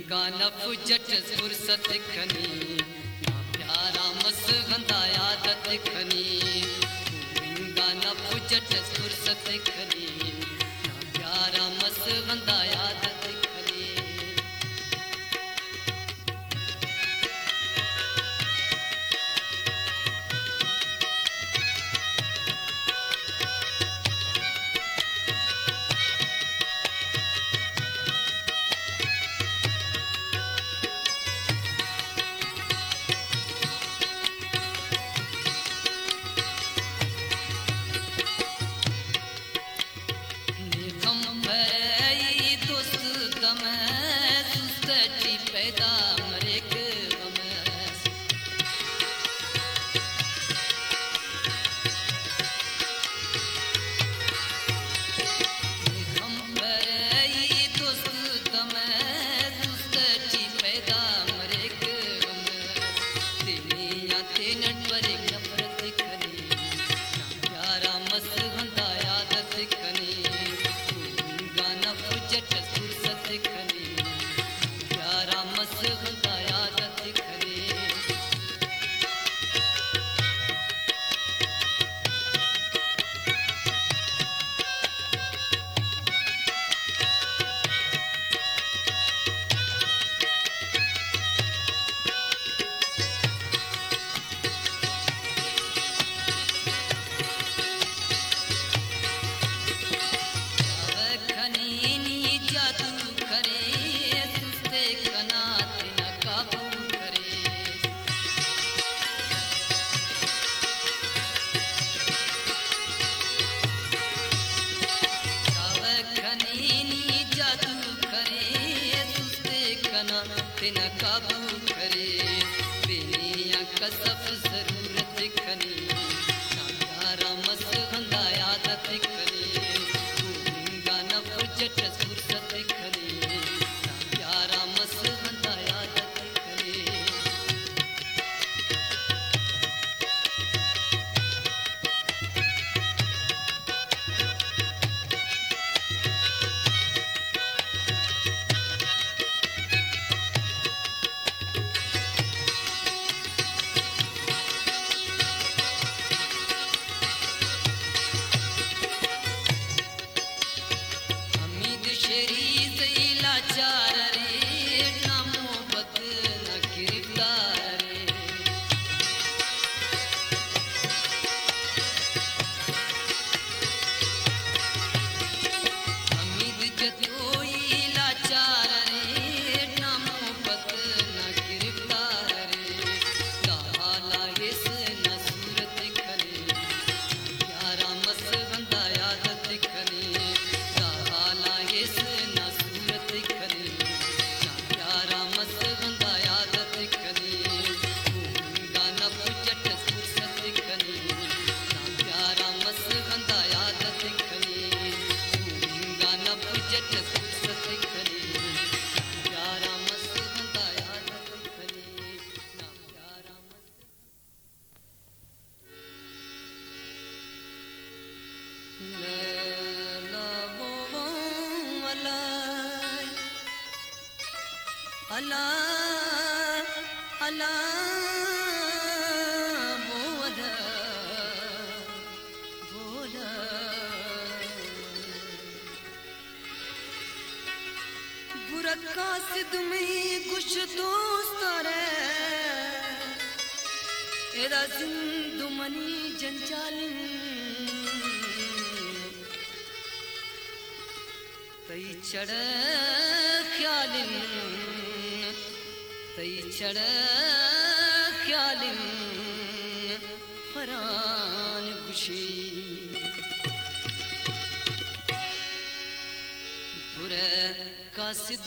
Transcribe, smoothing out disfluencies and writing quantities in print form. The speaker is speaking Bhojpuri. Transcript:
गानफ जट फुर्सत खनी ना प्यारा मस गंदा आदत खनी गानफ जट फुर्सत खनी ना प्यारा मस गंदा आदत खनी पैदा मरेक पैदा मरेक तेनिया ते नटवरे नफरत खनी ना प्यारा मस गंदा आदत खनी गाना जट फुर्सत खनी प्यारा मस गंदा आदत खनी जादू करे सुस्ते कनात न काबू करे खनीनी जादू करे सुस्ते कनात न काबू करे बेनिया कसफ जरूरत खनी ना प्यारा मस गंदा आदत खनी गानफ जट फुर्सत खनी ना प्यारा मस गंदा आदत खनी लाचार रे ना मोहब्बत ना किरदार रे हमीद जतोई लाचार रे ना मोहब्बत ना किरदार रे काला हिस ना सूरत खनी प्यारा मस गंदा आदत खनी काला हिस ना खनी ना प्यारा मस गंदा आदत खनी गानफ जट फुर्सत खनी ना प्यारा मस गंदा आदत खनी गानफ जट फुर्सत खनी ना प्यारा मस गंदा आदत खनी ना प्यारा मस Allah Allah bola bola बुरा कासिद में कुछ दोस्त रे एरा जिंदु मनी जंजालिन तई चढ़ ख्यालिन तई चढ़ ख्यालिन फरान खुशी बुरा कासिद